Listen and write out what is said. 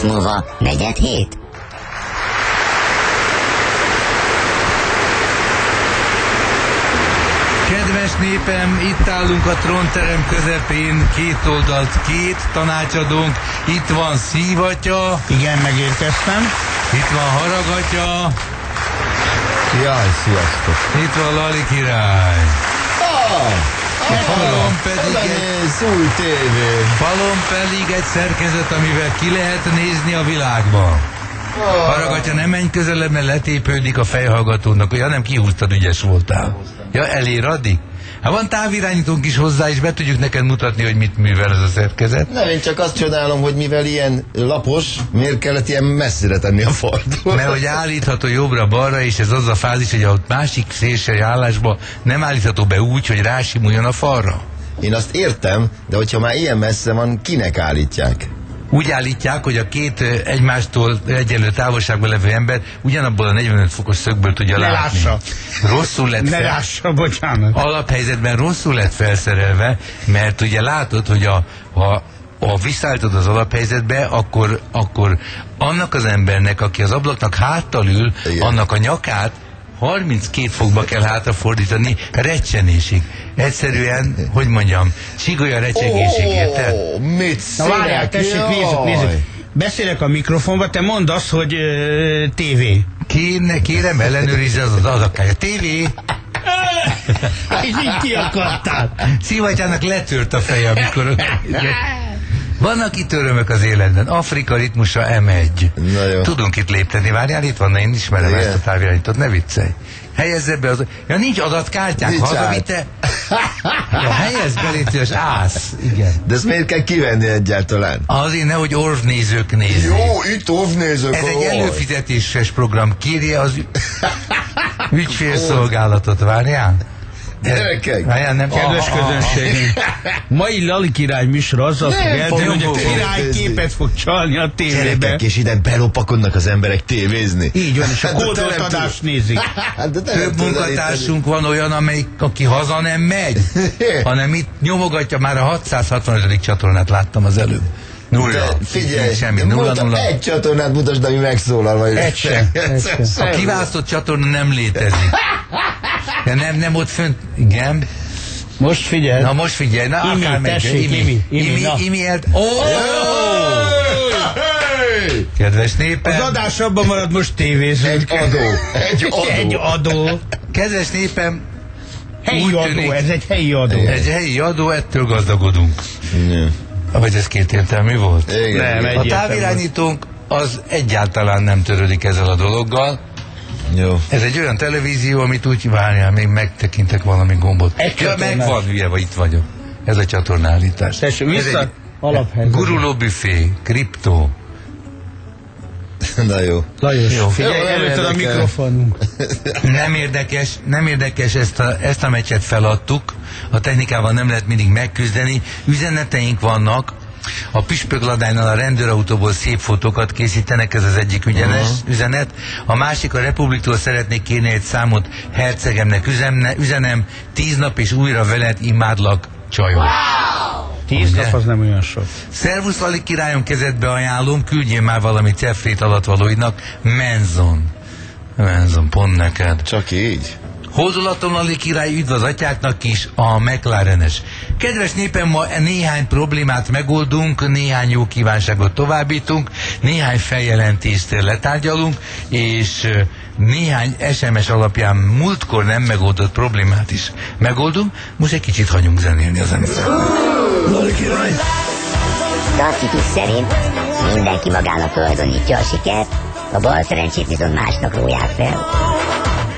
múlva 4:47. Kedves népem, itt állunk a trónterem közepén, két oldalt, két tanácsadónk. Itt van Szívatya. Igen, megérkeztem. Itt van Haragatya. Jaj, sziasztok! Itt van Lali király. Falon pedig egy szerkezet, amivel ki lehet nézni a világba. Haragatya, nem menj közelebb, mert letépődik a fejhallgatónak. Ja, nem, kihúztad, ügyes voltál. Ja, elér addig? Hát van távirányítónk is hozzá, és be tudjuk neked mutatni, hogy mit művel ez a szerkezet. Nem, én csak azt csodálom, hogy mivel ilyen lapos, miért kellett ilyen messzire tenni a fordulót. Mert hogy állítható jobbra-balra, és ez az a fázis, hogy a másik szélső állásba nem állítható be úgy, hogy rásimuljon a falra. Én azt értem, de hogyha már ilyen messze van, kinek állítják? Úgy állítják, hogy a két egymástól egyenlő távolságban levő ember ugyanabból a 45 fokos szögből tudja látni. Lássa. Rosszul lett Ne lássa, bocsánat. Alaphelyzetben rosszul lett felszerelve, mert ugye látod, hogy ha visszaállítod az alaphelyzetbe, akkor annak az embernek, aki az ablaknak háttal ül, igen, annak a nyakát 32 fokba kell hátrafordítani recsenésig. Egyszerűen, hogy mondjam, csigolya recsegésig, érted? Mit Na várjál, tessék, nézzük. Beszélek a mikrofonba, te mondd azt, hogy tévé. Kérem, ellenőrizze az adakája. Tévé! És így kiakadtál. Szívatyának letört a feje, amikor... Vannak itt örömök az életben. Afrika ritmusa M1. Tudunk itt lépteni. Várjál, itt van, én ismerem, igen, ezt a távirányítót, ne viccelj. Helyezze be az... Ja, nincs adatkártyák, hazavitte. Ja, helyezz be, légy szíves, ász. Igen. De ezt miért kell kivenni egyáltalán? Azért nehogy orvnézők nézzék. Jó, itt orvnézők. Ez egy előfizetéses program. Kérje az ügyfélszolgálatot, várjál. Gyerekek! Kedves közönség, mai Lali király műsor azzal fog eltenni, hogy a király képet fog csalni a tévébe. Gyerekek, és ide belopakodnak az emberek tévézni. Így van, és a kódolt adást nézik. Több munkatársunk van olyan, aki haza nem megy, hanem itt nyomogatja, már a 665. csatornát láttam az előbb. Nulla. Figyelj, semmi. Nulla. Egy csatornát mutasd, ami megszólal. Egy sem. A kiválasztott csatorna nem létezik. De nem ott fönt, igen. Most figyelj. Na most figyelj, na akár megy. Imi. Kedves népem. Az adás abban marad, most tévézünk. Egy adó. Kedves népem. Helyi adó, ez egy helyi adó. Egy helyi adó, ettől gazdagodunk. Vagy ez kétértelmű volt? Igen. A távirányítónk az egyáltalán nem törődik ezzel a dologgal. Jó. Ez egy olyan televízió, amit úgy várjál, még megtekintek valami gombot. Ja, megvan, hülye, vagy itt vagyok. Ez a csatornállítás. Tessék, vissza alaphelyzet. Guruló büfé, kriptó. Na jó. Lajos, jó, figyelj, előtted a mikrofonunk. Nem érdekes, ezt a meccset feladtuk. A technikával nem lehet mindig megküzdeni. Üzeneteink vannak. A püspökladánynál a rendőrautóból szép fotókat készítenek, ez az egyik üzenet. A másik, a Republiktól szeretnék kérni egy számot hercegemnek üzenem, 10 nap és újra veled imádlak, csajok. Wow! 10 nap az nem olyan sok. Szervusz, Lali királyom, kezedbe ajánlom, küldjél már valami cefrét alatvalóidnak. Menzon, pont neked. Csak így? Hódolaton Lali király, üdv az atyáknak is, a McLarenes. Kedves népem, ma néhány problémát megoldunk, néhány jó kívánságot továbbítunk, néhány feljelentést letárgyalunk, és néhány SMS alapján múltkor nem megoldott problémát is megoldunk. Most egy kicsit hagyunk zenélni az embert. Lali király! Klasszikus szerint mindenki magának tulajdonítja a sikert, a bal szerencsét viszont másnak róják fel.